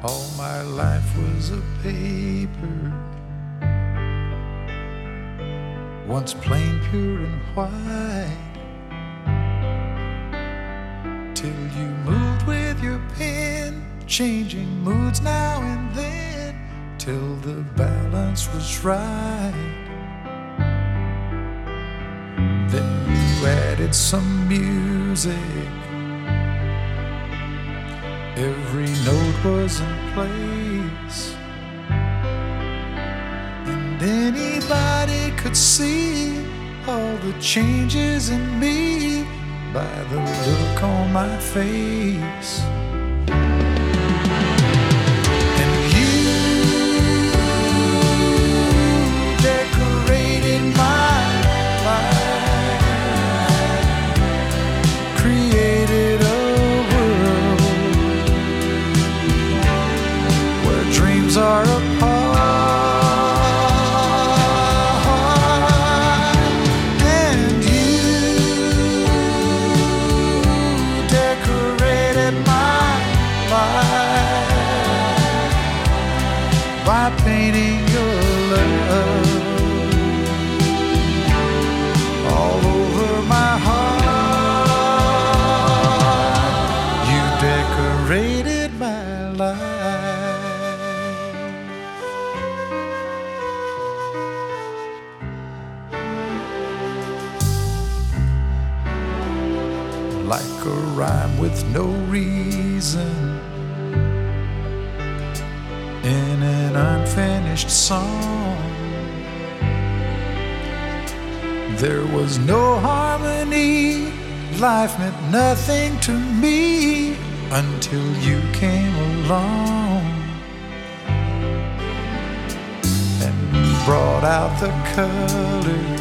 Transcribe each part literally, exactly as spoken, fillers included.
All my life was a paper, once plain, pure and white, till you moved with your pen, changing moods now and then, till the balance was right. Then you added some music, every note was in place, and anybody could see all the changes in me by the look on my face. And you decorated my life, created a dreams are apart, and you decorated my life by painting your love all over my heart. You decorated my life. Like a rhyme with no reason in an unfinished song, there was no harmony, life meant nothing to me until you came along and brought out the colors.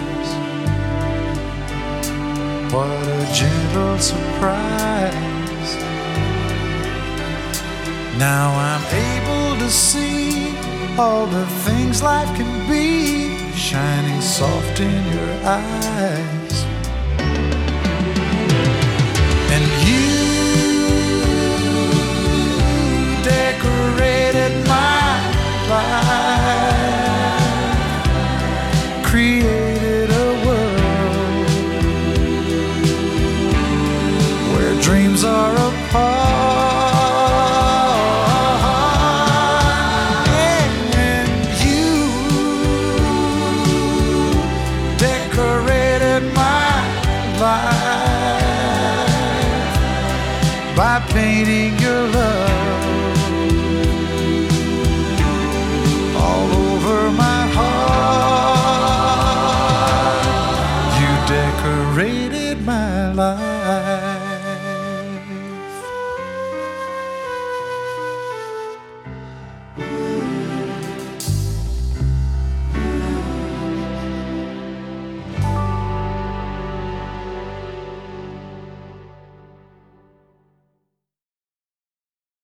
What a gentle surprise. Now I'm able to see all the things life can be, shining soft in your eyes. And you decorated my life, created a dreams are apart, and you decorated my life by painting your love all over my heart. You decorated my life.